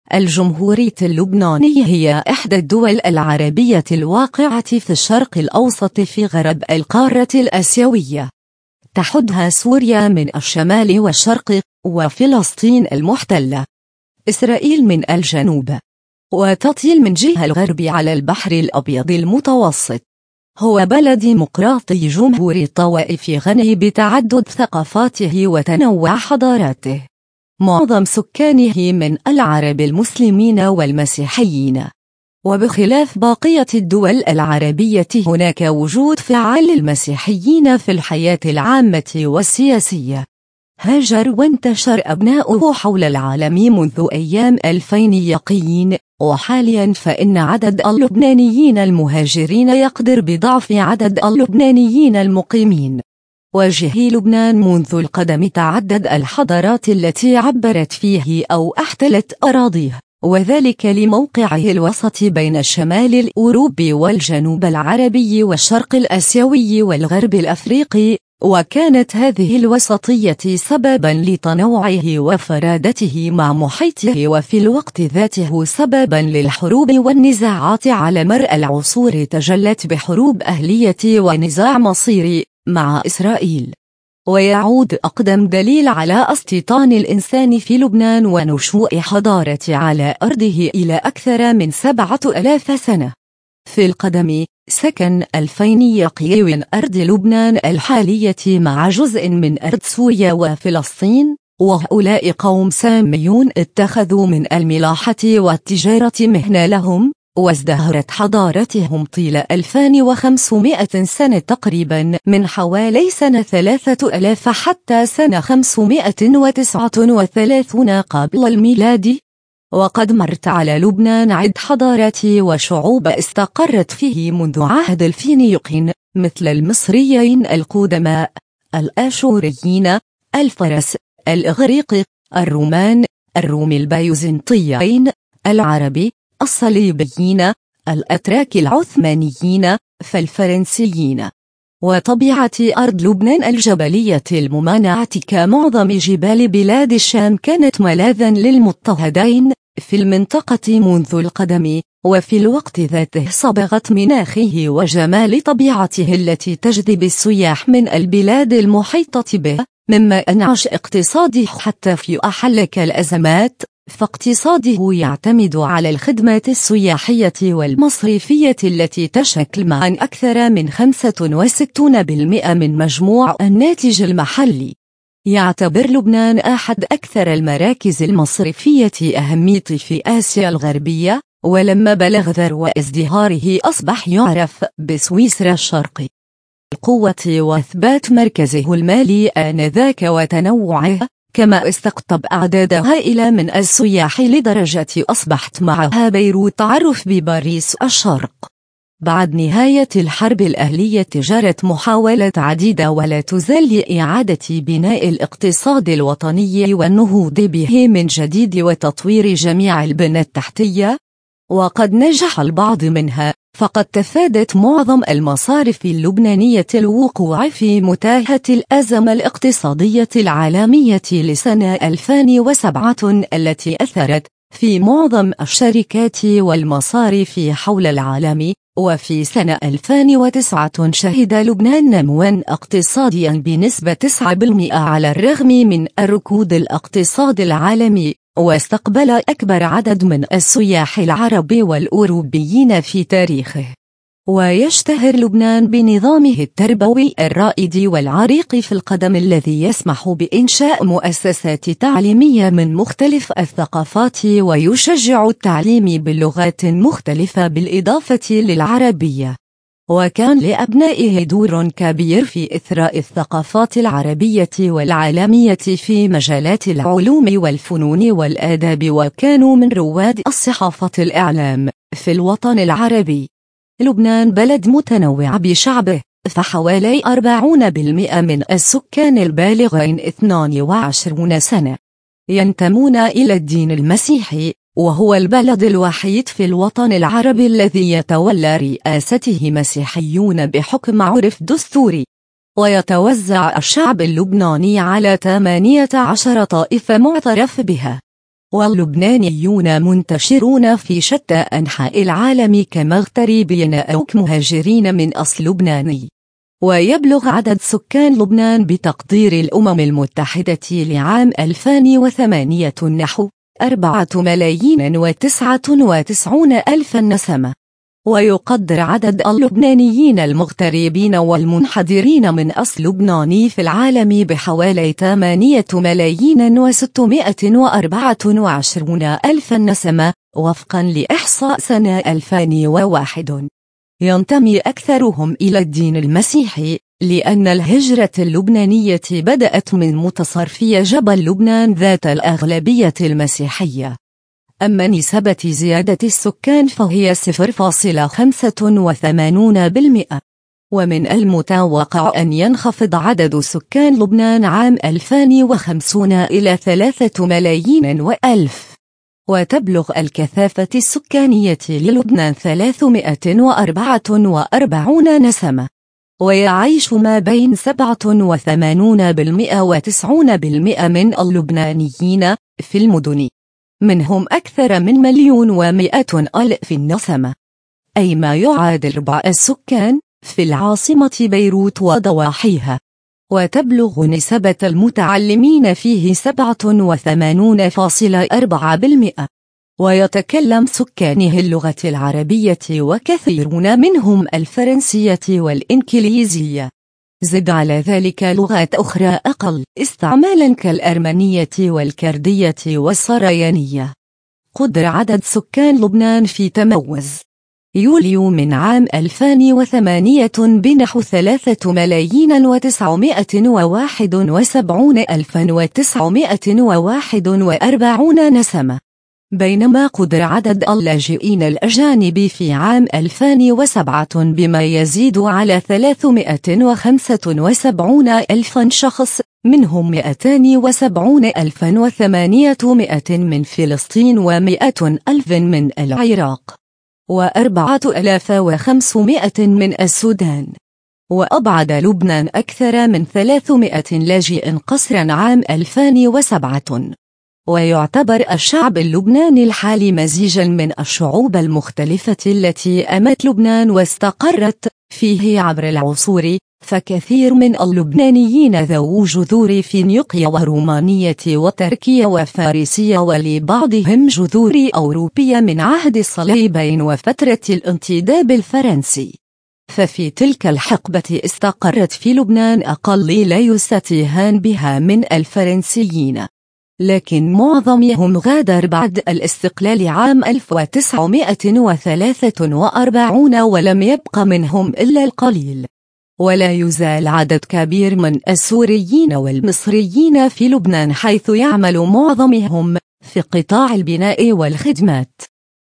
الجمهورية اللبنانية هي إحدى الدول العربية الواقعة في الشرق الأوسط في غرب القارة الآسيوية. تحدها سوريا من الشمال والشرق، وفلسطين المحتلة، إسرائيل من الجنوب، وتطل من جهة الغرب على البحر الأبيض المتوسط. هو بلد ديمقراطي جمهوري طوائفي غني بتعدد ثقافاته وتنوع حضاراته. معظم سكانه من العرب المسلمين والمسيحيين. وبخلاف بقية الدول العربية هناك وجود فعال للمسيحيين في الحياة العامة والسياسية. هاجر وانتشر أبناؤه حول العالم منذ أيام 2000 يقين، وحاليا فإن عدد اللبنانيين المهاجرين يقدر بضعف عدد اللبنانيين المقيمين. وجه لبنان منذ القدم تعدد الحضارات التي عبرت فيه أو احتلت أراضيه، وذلك لموقعه الوسط بين الشمال الأوروبي والجنوب العربي والشرق الآسيوي والغرب الأفريقي. وكانت هذه الوسطية سببا لتنوعه وفرادته مع محيطه، وفي الوقت ذاته سببا للحروب والنزاعات على مر العصور تجلت بحروب أهلية ونزاع مصيري مع إسرائيل. ويعود أقدم دليل على استيطان الإنسان في لبنان ونشوء حضارة على أرضه إلى أكثر من 7000 سنة. في القدم سكن الفينيقي من أرض لبنان الحالية مع جزء من أرض سوريا وفلسطين، وهؤلاء قوم ساميون اتخذوا من الملاحة والتجارة مهنة لهم، وازدهرت حضارتهم طيل 2500 سنة تقريبا، من حوالي سنة 3000 حتى سنة 539 قبل الميلاد. وقد مرت على لبنان عدة حضارات وشعوب استقرت فيه منذ عهد الفينيقيين، مثل المصريين القدماء، الآشوريين، الفرس، الإغريق، الرومان، الروم البيزنطيين، العرب، الصليبيين، الأتراك العثمانيين، فالفرنسيين. وطبيعة أرض لبنان الجبلية الممانعة كمعظم جبال بلاد الشام كانت ملاذا للمضطهدين في المنطقة منذ القدم، وفي الوقت ذاته صبغت مناخه وجمال طبيعته التي تجذب السياح من البلاد المحيطة به، مما أنعش اقتصاده حتى في أحلك الأزمات. فاقتصاده يعتمد على الخدمات السياحية والمصرفية التي تشكل معا أكثر من 65% من مجموع الناتج المحلي. يعتبر لبنان أحد أكثر المراكز المصرفية أهمية في آسيا الغربية، ولما بلغ ذروة ازدهاره أصبح يعرف بسويسرا الشرقي. القوة وإثبات مركزه المالي آنذاك وتنوعه، كما استقطب أعداد هائلة من السياح لدرجة أصبحت معها بيروت تعرف بباريس الشرق. بعد نهاية الحرب الأهلية جرت محاولات عديدة ولا تزال لإعادة بناء الاقتصاد الوطني والنهوض به من جديد وتطوير جميع البنى التحتية، وقد نجح البعض منها، فقد تفادت معظم المصارف اللبنانية الوقوع في متاهة الأزمة الاقتصادية العالمية لسنة 2007 التي أثرت في معظم الشركات والمصارف حول العالم. وفي سنة 2009 شهد لبنان نمواً اقتصادياً بنسبة 9% على الرغم من الركود الاقتصادي العالمي، واستقبل أكبر عدد من السياح العرب والأوروبيين في تاريخه. ويشتهر لبنان بنظامه التربوي الرائد والعريق في القدم الذي يسمح بإنشاء مؤسسات تعليمية من مختلف الثقافات ويشجع التعليم باللغات مختلفة بالإضافة للعربية. وكان لأبنائه دور كبير في إثراء الثقافات العربية والعالمية في مجالات العلوم والفنون والآداب، وكانوا من رواد الصحافة الإعلام في الوطن العربي. لبنان بلد متنوع بشعبه، فحوالي 40% من السكان البالغين 22 سنة ينتمون إلى الدين المسيحي، وهو البلد الوحيد في الوطن العربي الذي يتولى رئاسته مسيحيون بحكم عرف دستوري. ويتوزع الشعب اللبناني على 18 طائفة معترف بها. واللبنانيون منتشرون في شتى أنحاء العالم كمغتربين أو كمهاجرين من أصل لبناني. ويبلغ عدد سكان لبنان بتقدير الأمم المتحدة لعام 2008 نحو 4,099,000 نسمة. ويقدر عدد اللبنانيين المغتربين والمنحدرين من أصل لبناني في العالم بحوالي 8,624,000 نسمة وفقا لإحصاء سنة 2001. ينتمي أكثرهم إلى الدين المسيحي، لأن الهجرة اللبنانية بدأت من متصرفي جبل لبنان ذات الأغلبية المسيحية. أما نسبة زيادة السكان فهي 0.85%. ومن المتوقع أن ينخفض عدد سكان لبنان عام 2050 إلى 3,000,000 وتبلغ الكثافة السكانية للبنان 344 نسمة. ويعيش ما بين 87% و90% من اللبنانيين في المدن، منهم أكثر من 1,100,000 نسمة، أي ما يعادل ربع السكان في العاصمة بيروت وضواحيها. وتبلغ نسبة المتعلمين فيه 87.4%. ويتكلم سكانه اللغة العربية وكثيرون منهم الفرنسية والإنكليزية. زد على ذلك لغات أخرى أقل استعمالا كالأرمنية والكردية والصريانية. قدر عدد سكان لبنان في تموز يوليو من عام 2008 بنحو 3,971,941 نسمة، بينما قدر عدد اللاجئين الأجانب في عام 2007 بما يزيد على 375,000 شخص، منهم 270,800 من فلسطين و100,000 من العراق و4,500 من السودان. وأبعد لبنان أكثر من 300 لاجئ قسرا عام 2007. ويعتبر الشعب اللبناني الحالي مزيجا من الشعوب المختلفة التي أمت لبنان واستقرت فيه عبر العصور، فكثير من اللبنانيين ذو جذور فينيقية ورومانية وتركية وفارسية، ولبعضهم جذور أوروبية من عهد الصليبين وفترة الانتداب الفرنسي. ففي تلك الحقبة استقرت في لبنان أقل لا يستهان بها من الفرنسيين، لكن معظمهم غادر بعد الاستقلال عام 1943 ولم يبق منهم إلا القليل. ولا يزال عدد كبير من السوريين والمصريين في لبنان، حيث يعمل معظمهم في قطاع البناء والخدمات.